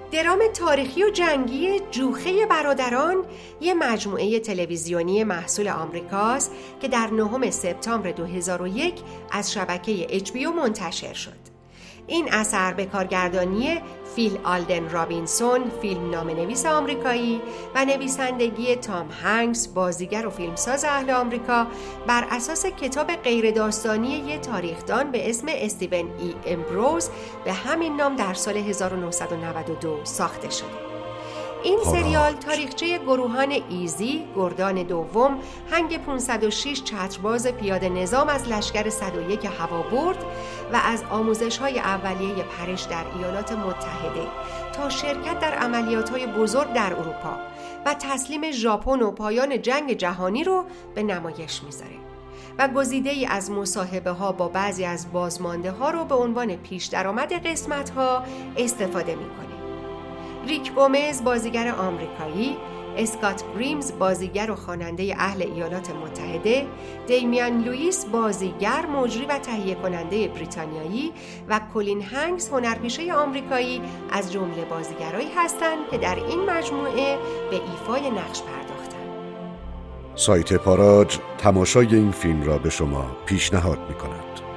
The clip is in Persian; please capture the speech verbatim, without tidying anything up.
درام تاریخی و جنگی جوخه برادران یه مجموعه تلویزیونی محصول آمریکاست که در نهم سپتامبر دو هزار و یک از شبکه اچ بی او منتشر شد. این اثر به کارگردانی فیل آلدن رابینسون، فیلم نامه‌نویس آمریکایی، و نویسندگی تام هنگس، بازیگر و فیلمساز اهل آمریکا، بر اساس کتاب غیر داستانی یک تاریخدان به اسم استیون ای امبروز به همین نام در سال هزار و نهصد و نود و دو ساخته شده. این سریال تاریخچه گروهان ایزی، گردان دوم، هنگ پانصد و شش چترباز پیاده نظام از لشکر صد و یک هوابرد و از آموزش‌های اولیه پرش در ایالات متحده تا شرکت در عملیات‌های بزرگ در اروپا و تسلیم ژاپن و پایان جنگ جهانی رو به نمایش می‌ذاره و گزیده‌ای از مصاحبه‌ها با بعضی از بازمانده‌ها رو به عنوان پیش درآمد قسمت‌ها استفاده می‌کنه. ریک گومز بازیگر آمریکایی، اسکات گریمز بازیگر و خواننده اهل ایالات متحده، دیمیان لوئیس بازیگر، مجری و تهیه کننده بریتانیایی و کولین هنگس هنرپیشه آمریکایی از جمله بازیگرایی هستند که در این مجموعه به ایفای نقش پرداختند. سایت پاراج تماشای این فیلم را به شما پیشنهاد می‌کند.